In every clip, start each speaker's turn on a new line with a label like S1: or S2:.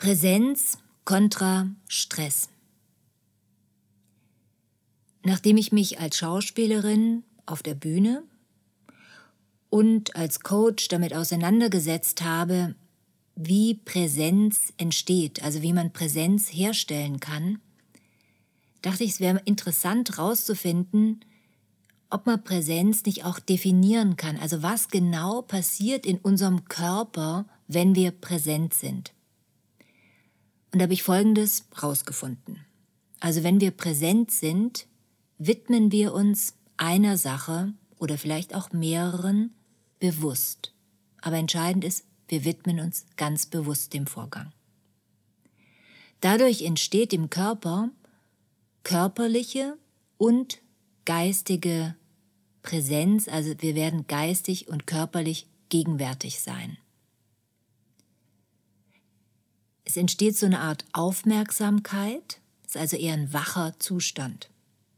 S1: Präsenz kontra Stress. Nachdem ich mich als Schauspielerin auf der Bühne und als Coach damit auseinandergesetzt habe, wie Präsenz entsteht, also wie man Präsenz herstellen kann, dachte ich, es wäre interessant herauszufinden, ob man Präsenz nicht auch definieren kann. Also was genau passiert in unserem Körper, wenn wir präsent sind. Und da habe ich Folgendes herausgefunden. Also wenn wir präsent sind, widmen wir uns einer Sache oder vielleicht auch mehreren bewusst. Aber entscheidend ist, wir widmen uns ganz bewusst dem Vorgang. Dadurch entsteht im Körper körperliche und geistige Präsenz, also wir werden geistig und körperlich gegenwärtig sein. Es entsteht so eine Art Aufmerksamkeit, ist also eher ein wacher Zustand.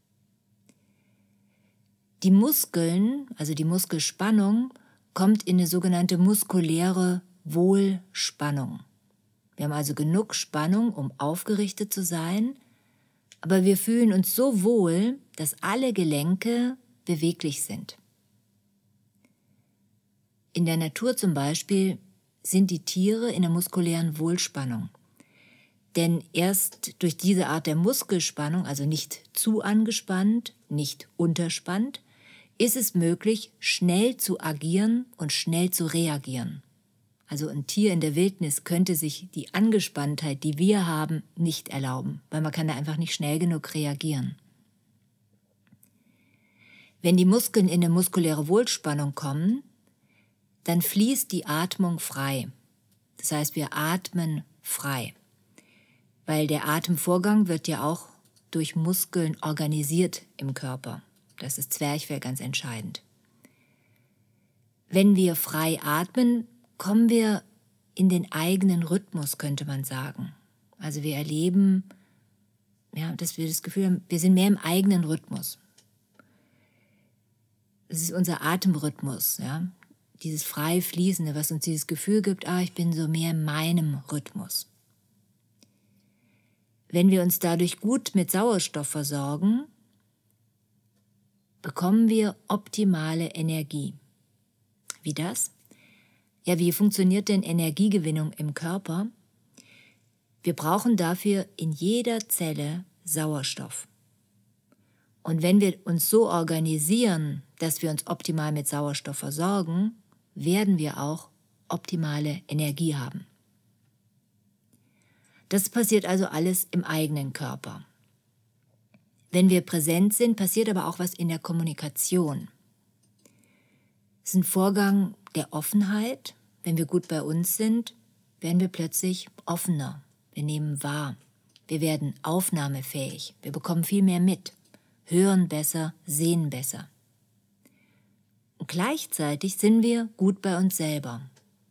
S1: Die Muskeln, also die Muskelspannung, kommt in eine sogenannte muskuläre Wohlspannung. Wir haben also genug Spannung, um aufgerichtet zu sein, aber wir fühlen uns so wohl, dass alle Gelenke beweglich sind. In der Natur zum Beispiel sind die Tiere in der muskulären Wohlspannung. Denn erst durch diese Art der Muskelspannung, also nicht zu angespannt, nicht unterspannt, ist es möglich, schnell zu agieren und schnell zu reagieren. Also ein Tier in der Wildnis könnte sich die Angespanntheit, die wir haben, nicht erlauben, weil man kann da einfach nicht schnell genug reagieren. Wenn die Muskeln in eine muskuläre Wohlspannung kommen, dann fließt die Atmung frei. Das heißt, wir atmen frei. Weil der Atemvorgang wird ja auch durch Muskeln organisiert im Körper. Das ist Zwerchfell ganz entscheidend. Wenn wir frei atmen, kommen wir in den eigenen Rhythmus, könnte man sagen. Also wir erleben, dass wir das Gefühl haben, wir sind mehr im eigenen Rhythmus. Das ist unser Atemrhythmus, dieses frei Fließende, was uns dieses Gefühl gibt, ich bin so mehr in meinem Rhythmus. Wenn wir uns dadurch gut mit Sauerstoff versorgen, bekommen wir optimale Energie. Wie das? Wie funktioniert denn Energiegewinnung im Körper? Wir brauchen dafür in jeder Zelle Sauerstoff. Und wenn wir uns so organisieren, dass wir uns optimal mit Sauerstoff versorgen, werden wir auch optimale Energie haben. Das passiert also alles im eigenen Körper. Wenn wir präsent sind, passiert aber auch was in der Kommunikation. Es ist ein Vorgang der Offenheit. Wenn wir gut bei uns sind, werden wir plötzlich offener. Wir nehmen wahr. Wir werden aufnahmefähig. Wir bekommen viel mehr mit. Hören besser, sehen besser. Und gleichzeitig sind wir gut bei uns selber.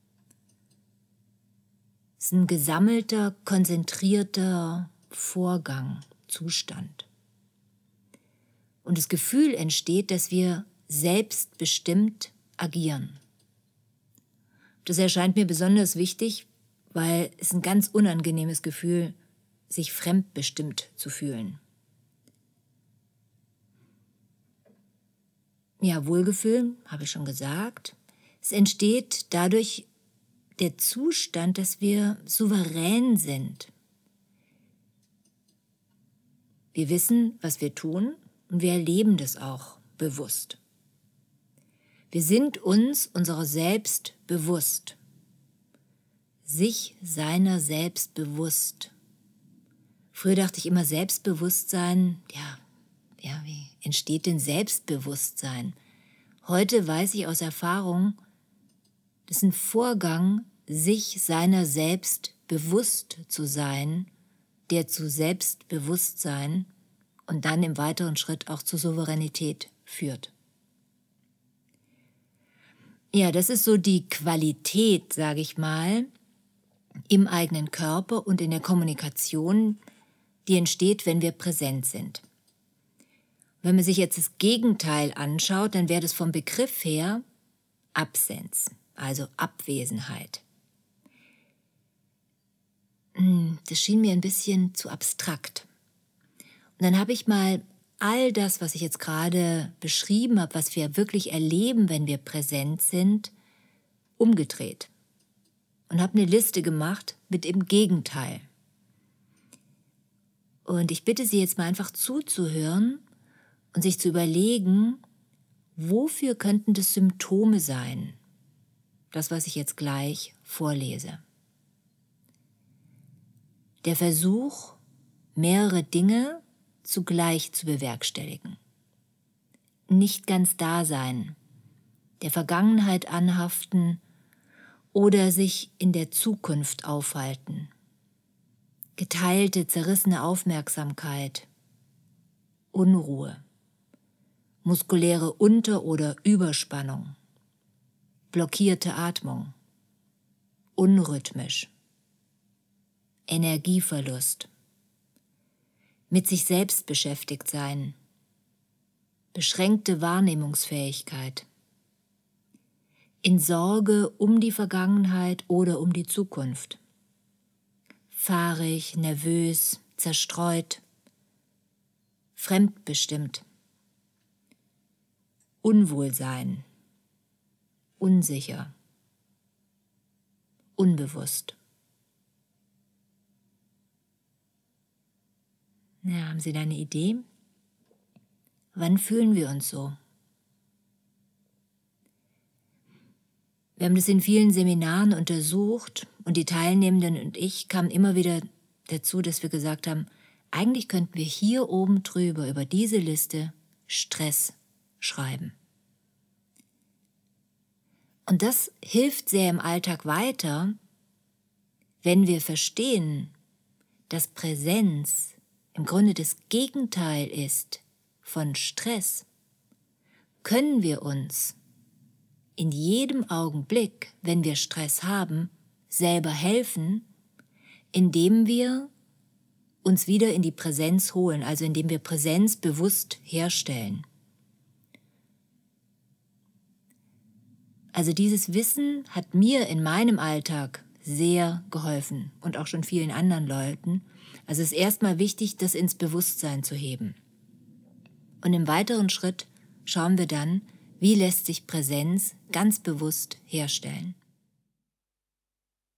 S1: Es ist ein gesammelter, konzentrierter Vorgang, Zustand. Und das Gefühl entsteht, dass wir selbstbestimmt agieren. Das erscheint mir besonders wichtig, weil es ein ganz unangenehmes Gefühl, sich fremdbestimmt zu fühlen. Wohlgefühl, habe ich schon gesagt. Es entsteht dadurch der Zustand, dass wir souverän sind. Wir wissen, was wir tun und wir erleben das auch bewusst. Wir sind uns unserer selbst bewusst. Sich seiner selbst bewusst. Früher dachte ich immer, Selbstbewusstsein, wie entsteht denn Selbstbewusstsein? Heute weiß ich aus Erfahrung, das ist ein Vorgang, sich seiner selbst bewusst zu sein, der zu Selbstbewusstsein und dann im weiteren Schritt auch zur Souveränität führt. Das ist so die Qualität, sage ich mal, im eigenen Körper und in der Kommunikation, die entsteht, wenn wir präsent sind. Wenn man sich jetzt das Gegenteil anschaut, dann wäre das vom Begriff her Absenz, also Abwesenheit. das schien mir ein bisschen zu abstrakt. Und dann habe ich mal all das, was ich jetzt gerade beschrieben habe, was wir wirklich erleben, wenn wir präsent sind, umgedreht. Und habe eine Liste gemacht mit dem Gegenteil. Und ich bitte Sie jetzt mal einfach zuzuhören und sich zu überlegen, wofür könnten das Symptome sein? Das, was ich jetzt gleich vorlese. Der Versuch, mehrere Dinge zugleich zu bewerkstelligen. Nicht ganz da sein, der Vergangenheit anhaften oder sich in der Zukunft aufhalten. Geteilte, zerrissene Aufmerksamkeit, Unruhe, muskuläre Unter- oder Überspannung, blockierte Atmung, unrhythmisch, Energieverlust, mit sich selbst beschäftigt sein, beschränkte Wahrnehmungsfähigkeit, in Sorge um die Vergangenheit oder um die Zukunft, fahrig, nervös, zerstreut, fremdbestimmt, Unwohlsein, unsicher, unbewusst. Ja, haben Sie da eine Idee? Wann fühlen wir uns so? Wir haben das in vielen Seminaren untersucht und die Teilnehmenden und ich kamen immer wieder dazu, dass wir gesagt haben, eigentlich könnten wir hier oben drüber über diese Liste Stress schreiben. Und das hilft sehr im Alltag weiter, wenn wir verstehen, dass Präsenz im Grunde das Gegenteil ist von Stress, können wir uns in jedem Augenblick, wenn wir Stress haben, selber helfen, indem wir uns wieder in die Präsenz holen, also indem wir Präsenz bewusst herstellen. Also dieses Wissen hat mir in meinem Alltag sehr geholfen und auch schon vielen anderen Leuten. Also es ist erstmal wichtig, das ins Bewusstsein zu heben. Und im weiteren Schritt schauen wir dann, wie lässt sich Präsenz ganz bewusst herstellen.